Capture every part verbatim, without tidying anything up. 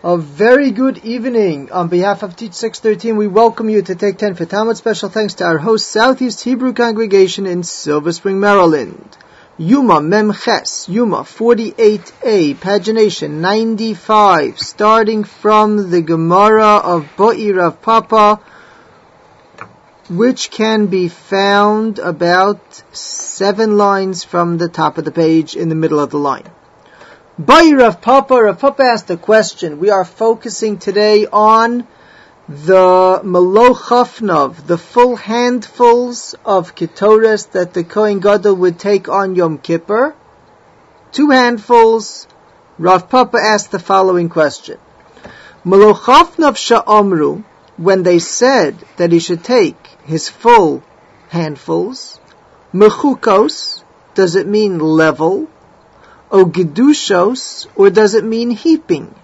A very good evening. On behalf of Teach six thirteen, we welcome you to Take ten for Talmud. Special thanks to our host, Southeast Hebrew Congregation in Silver Spring, Maryland. Yuma Mem Ches, Yuma forty-eight A, pagination ninety-five, starting from the Gemara of Bo'i Rav Papa, which can be found about seven lines from the top of the page in the middle of the line. Bo'i Rav Papa, Rav Papa asked a question. We are focusing today on the Melochafnov, the full handfuls of Ketores that the Kohen Gadol would take on Yom Kippur. Two handfuls. Rav Papa asked the following question. Melochafnov sha'omru, when they said that he should take his full handfuls, mechukos, does it mean level? O gedushos, or does it mean heaping?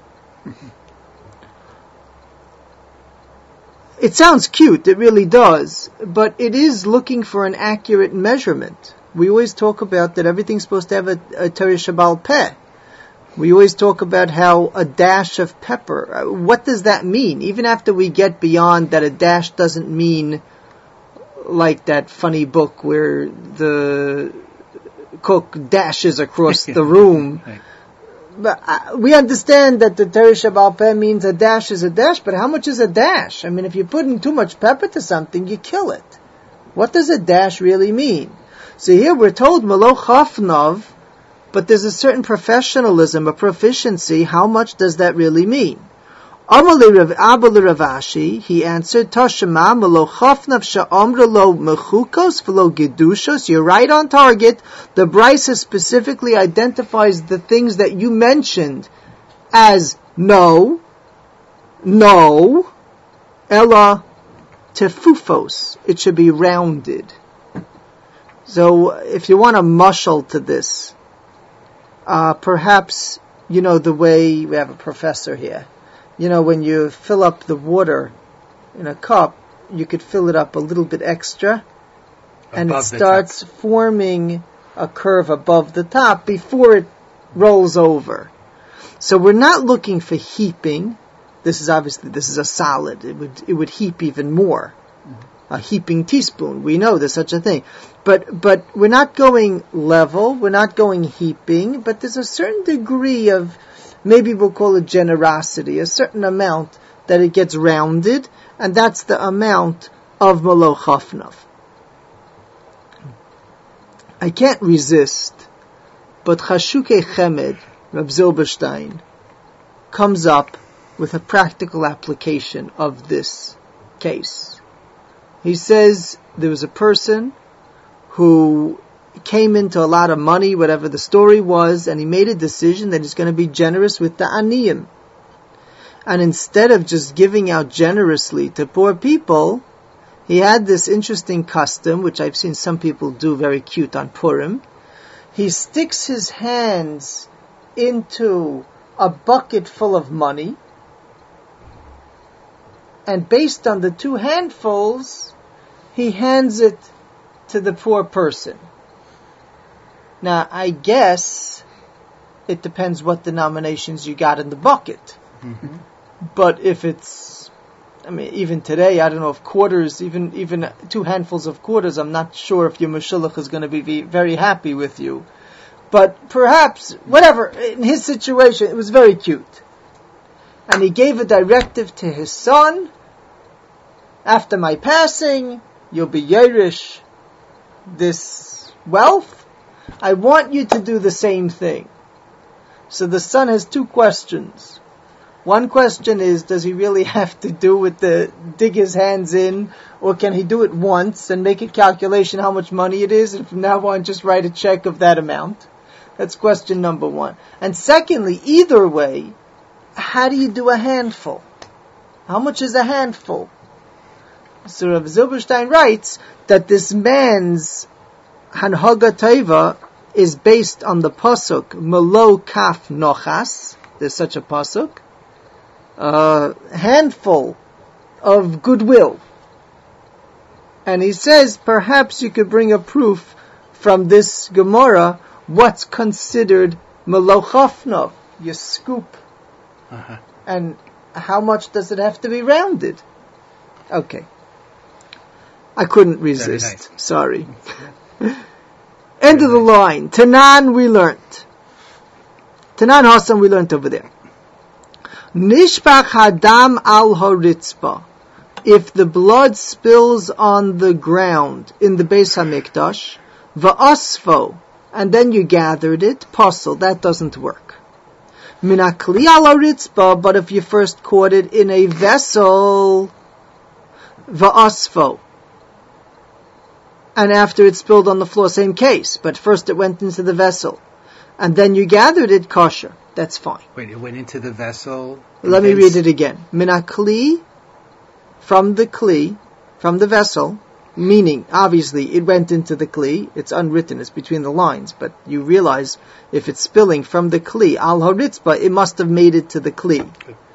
It sounds cute, it really does, but it is looking for an accurate measurement. We always talk about that everything's supposed to have a, a Torah Shabbal Peh. We always talk about how a dash of pepper, what does that mean? Even after we get beyond that a dash doesn't mean like that funny book where the cook dashes across the room. Right. But uh, we understand that the Torah Shabbal Peh means a dash is a dash, but how much is a dash? I mean, if you're putting too much pepper to something, you kill it. What does a dash really mean? So here we're told Melochafnov, but there's a certain professionalism, a proficiency. How much does that really mean? Amali Rav Abba Rav Ashi, he answered, Toshema Melochafnov sha'omra lo mechukos v'lo gedushos. You're right on target. The Brisa specifically identifies the things that you mentioned as no, no, ella tefufos. It should be rounded. So if you want a mushal to this, uh, perhaps, you know, the way we have a professor here. You know, when you fill up the water in a cup, you could fill it up a little bit extra, and above it starts forming a curve above the top before it rolls over. So we're not looking for heaping. This is obviously, this is a solid. It would, it would heap even more. Mm-hmm. A heaping teaspoon. We know there's such a thing. But, but we're not going level. We're not going heaping. But there's a certain degree of, maybe we'll call it generosity, a certain amount that it gets rounded, and that's the amount of Melochafnov. I can't resist, but Chashuke Chemed, Reb Zilberstein, comes up with a practical application of this case. He says there was a person who came into a lot of money, whatever the story was, and he made a decision that he's going to be generous with the aniyim. And instead of just giving out generously to poor people, he had this interesting custom, which I've seen some people do very cute on Purim. He sticks his hands into a bucket full of money, and based on the two handfuls, he hands it to the poor person. Now, I guess it depends what denominations you got in the bucket. Mm-hmm. But if it's, I mean, even today, I don't know if quarters, even even two handfuls of quarters, I'm not sure if your Meshulach is going to be very happy with you. But perhaps, whatever, in his situation, it was very cute. And he gave a directive to his son, after my passing, you'll be Yerush this wealth. I want you to do the same thing. So the son has two questions. One question is, does he really have to do with the dig his hands in, or can he do it once and make a calculation how much money it is, and from now on just write a check of that amount? That's question number one. And secondly, either way, how do you do a handful? How much is a handful? So Rav Zilberstein writes that this man's Hanhaga Taiva is based on the pasuk Melo Kaf Nochas. There's such a pasuk. A handful of goodwill. And he says perhaps you could bring a proof from this Gemara what's considered Melochafnov. You scoop. Uh-huh. And how much does it have to be rounded? Okay. I couldn't resist. Nice. Sorry. End of the line. Tanan we learnt. Tanan Hassan we learnt over there. Nishbach hadam al haritzba. If the blood spills on the ground in the Beis Hamikdash, va'asfo, and then you gathered it, puzzle, that doesn't work. Minakli al haritzba, but if you first caught it in a vessel, va'asfo, and after it spilled on the floor, same case, but first it went into the vessel, and then you gathered it, kosher. That's fine. Wait, it went into the vessel? Let me read it again. Minakli, from the kli, from the vessel, meaning, obviously, it went into the kli. It's unwritten, it's between the lines, but you realize if it's spilling from the kli, al haritzba, it must have made it to the kli.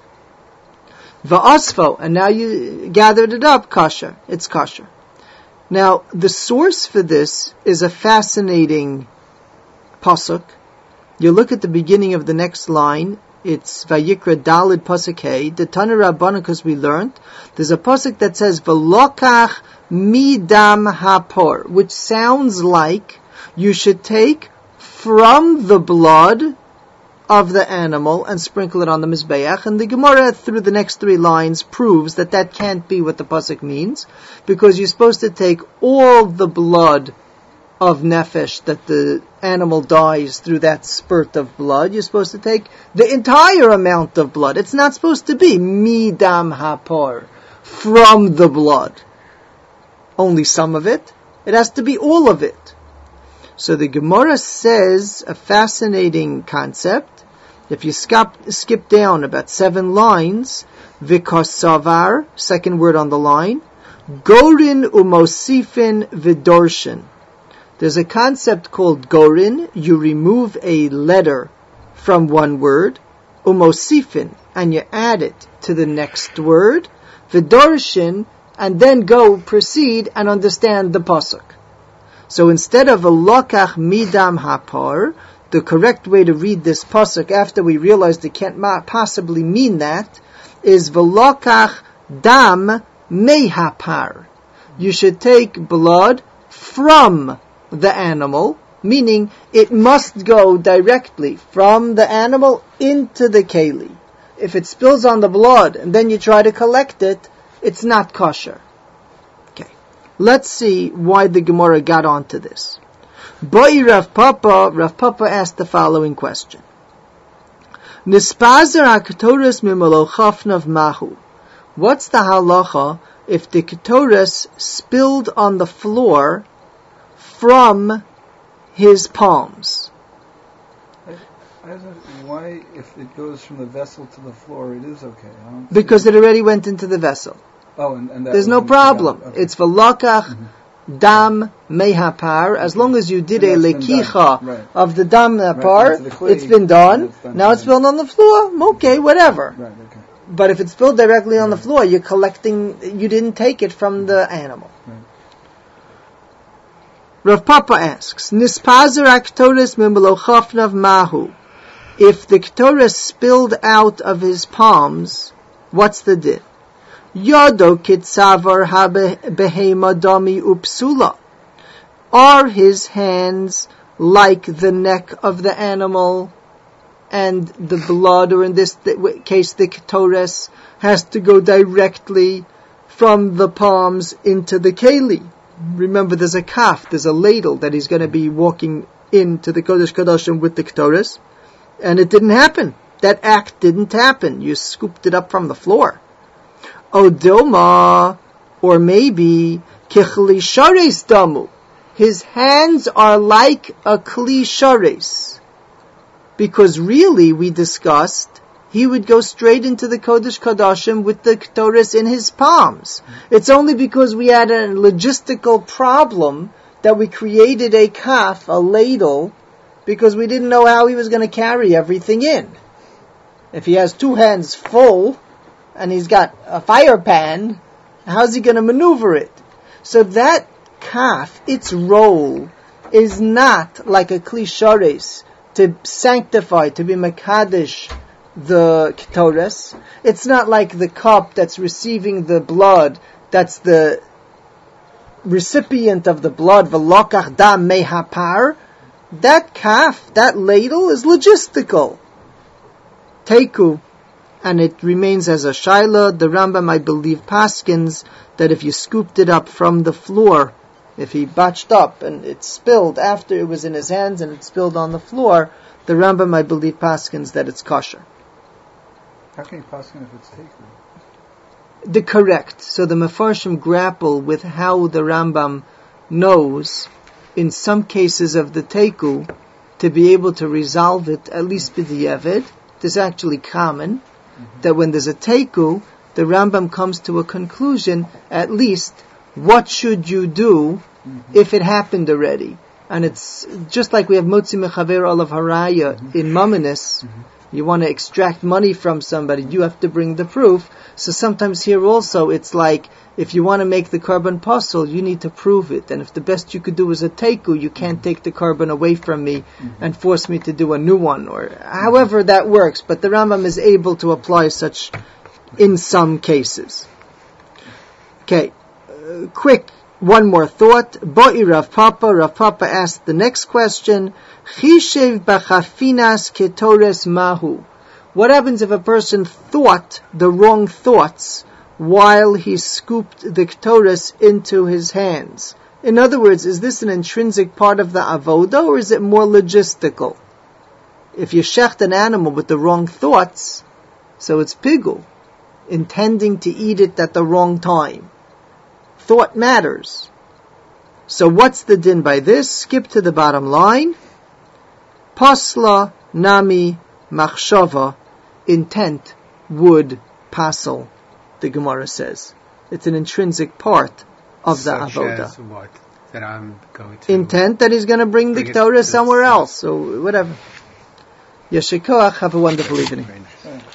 Va'asfo, and now you gathered it up, kosher. It's kosher. Now, the source for this is a fascinating pasuk. You look at the beginning of the next line, it's Vayikra Dalid Pasuk Hey, the Tana Rabbana, because we learned, there's a pasuk that says, V'lokach midam hapor, which sounds like you should take from the blood of the animal and sprinkle it on the Mizbeach. And the Gemara, through the next three lines, proves that that can't be what the pasuk means, because you're supposed to take all the blood of nefesh that the animal dies through that spurt of blood. You're supposed to take the entire amount of blood. It's not supposed to be midam hapor, from the blood. Only some of it. It has to be all of it. So the Gemara says a fascinating concept. If you skip, skip down about seven lines, v'kosavar, second word on the line, gorin umosifin v'dorshin. There's a concept called gorin. You remove a letter from one word, umosifin, and you add it to the next word, v'dorshin, and then go proceed and understand the pasuk. So instead of a lokach midam hapar, the correct way to read this pasuk, after we realized it can't possibly mean that, is v'lokach dam mehapar. You should take blood from the animal, meaning it must go directly from the animal into the keli. If it spills on the blood and then you try to collect it, it's not kosher. Okay, let's see why the Gemara got onto this. Boi Rav Papa, Rav Papa asked the following question. Nispazer ha-ketoras mimalo chafnav mahu. What's the halacha if the ketoras spilled on the floor from his palms? I, I don't, why, if it goes from the vessel to the floor, it is okay? I don't because it already went into the vessel. Oh, and, and that there's no problem. Okay. It's v'lakach mm-hmm. dam mehapar. As long as you did a lekicha right. of the dam hapar, right. it's been done. It's done. Now it's spilled on the floor. Okay, whatever. Right, okay. But if it's spilled directly on right. the floor, you're collecting. You didn't take it from the animal. Right. Rav Papa asks, Nispazer aktoris mimelo chafnav mahu. If the ketoras spilled out of his palms, what's the din? Yodo kitsavar ha-behema dami upsula. Are his hands like the neck of the animal, and the blood, or in this case the ketoras, has to go directly from the palms into the keli? Remember, there's a kaf, there's a ladle that he's going to be walking into the Kodesh Kodashim with the ketoras, and it didn't happen. That act didn't happen. You scooped it up from the floor. Odoma, or maybe kichli shares damu. His hands are like a kli shares, because really we discussed he would go straight into the Kodesh Kodashim with the ketoras in his palms. It's only because we had a logistical problem that we created a kaf, a ladle, because we didn't know how he was going to carry everything in. If he has two hands full and he's got a fire pan, how's he going to maneuver it? So that kaf, its role is not like a kli shares, to sanctify, to be mekadesh the ketores. It's not like the cup that's receiving the blood, that's the recipient of the blood, v'lokach dam mehapar. That kaf, that ladle, is logistical. Teiku, and it remains as a shaila. The Rambam, I believe, paskins that if you scooped it up from the floor, if he batched up and it spilled after it was in his hands and it spilled on the floor, the Rambam, I believe, paskins that it's kosher. How can you paskin if it's taken? The correct. So the Mefarshim grapple with how the Rambam knows, in some cases of the Teiku, to be able to resolve it, at least b'diavad. This is actually common, mm-hmm. that when there's a Teiku, the Rambam comes to a conclusion, at least, what should you do mm-hmm. if it happened already? And it's just like we have Motzi Mechaver Olav Haraya mm-hmm. in Mamanis. Mm-hmm. You want to extract money from somebody, you have to bring the proof. So sometimes here also, it's like, if you want to make the carbon puzzle, you need to prove it. And if the best you could do is a teiku, you can't take the carbon away from me mm-hmm. and force me to do a new one, or however that works. But the Rambam is able to apply such in some cases. Okay, uh, quick, one more thought. Bo'i Rav Papa, Rav Papa asked the next question, Chishev b'chafinas ketores mahu. What happens if a person thought the wrong thoughts while he scooped the ketores into his hands? In other words, is this an intrinsic part of the avoda, or is it more logistical? If you shecht an animal with the wrong thoughts, so it's pigul, intending to eat it at the wrong time. Thought matters. So what's the din by this? Skip to the bottom line. Pasla nami machshava, intent would passel, the Gemara says. It's an intrinsic part of Such the avoda. As what? That I'm going to intent that he's going to bring, bring the Torah somewhere else, so whatever. Yeshikoach, have a wonderful evening.